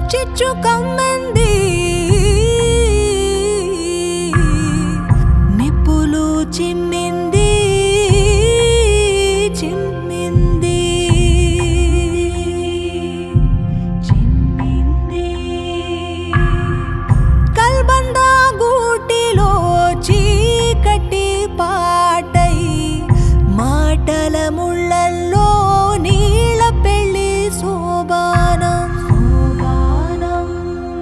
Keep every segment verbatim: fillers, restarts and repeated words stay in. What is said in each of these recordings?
చిచ్చు కమ్మంది నిప్పులు చిమ్మింది చిమ్మింది చిమ్మింది కల్బంద గూటిలో చీకటి పాటై మాటల ముళ్ళల్లో నీళ్ళ పెళ్లి శోభానం శోభానం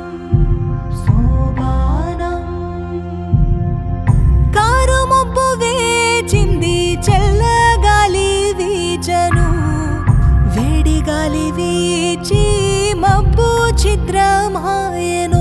శోభానం కారు మబ్బు వేచింది చల్లగాలి వీచను వేడి గాలి వీచి మబ్బు చిత్రమాయను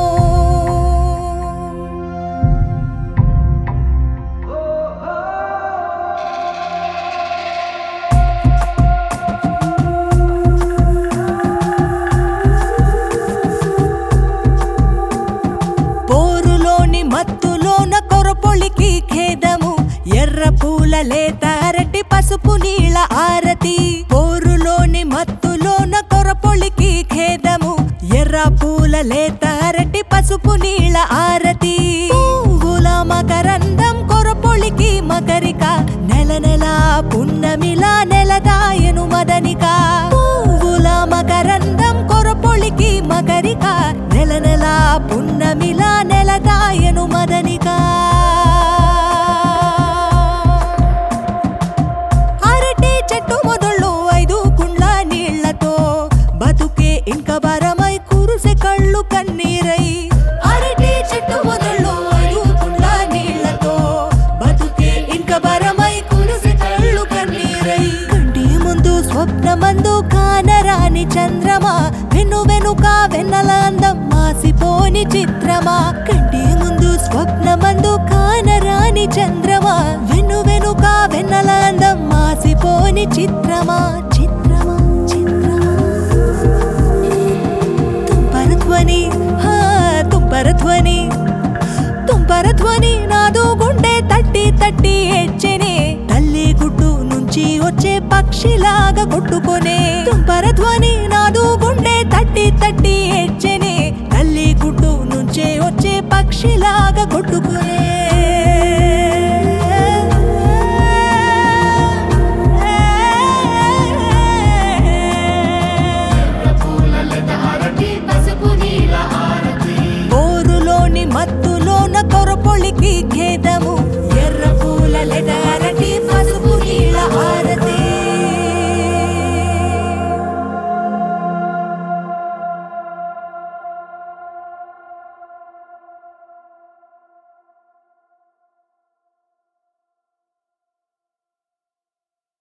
మత్తులోన కొరపొలికి ఖేదము ఎర్ర పూల లేత అరటి పసుపు నీళ్ళ ఆరతి పోరులోని మత్తులోన కొరపొలికి ఖేదము ఎర్ర పూల లేత అరటి పసుపు నీళ్ళ ఆరతి పువ్వుల మకరందం కొరపొలికి మకరిక నెల నెల పున్నమిలా నెలదాయను మదనిక పువ్వుల మకరందం కొరపొలికి మకరిక నెల నెల పున్నమిలా నెలదాయను మదనిక అరటి చెట్టు మొదళ్ళు ఐదు కుండ్ల నీళ్లతో బతుకే ఇంక బరమై కురుసె కళ్ళు కన్నీరై అరటి చెట్టు మొదళ్ళు ఐదు కుండ్ల నీళ్లతో బతుకే ఇంక బరమై కురుసె కళ్ళు కన్నీరై కంటి ముందు స్వప్నమందు కానరాని చంద్రమా వెను వెనుక వెన్నెల అందం మాసిపోని చిత్రమా కంటి ముందు స్వప్నమందు కానరాని చంద్రమా వెను వెనుక వెన్నెల అందం మాసిపోని చిత్రమా చిత్రమా చిత్రమా తుంపరధ్వని హా తుంపరధ్వని తుంపరధ్వని నాదు గుండె తట్టి తట్టి ఏడ్చెనే తల్లి గుడ్డు నుంచి వచ్చే పక్షిలాగా కొట్టుకొనే తుంపరధ్వని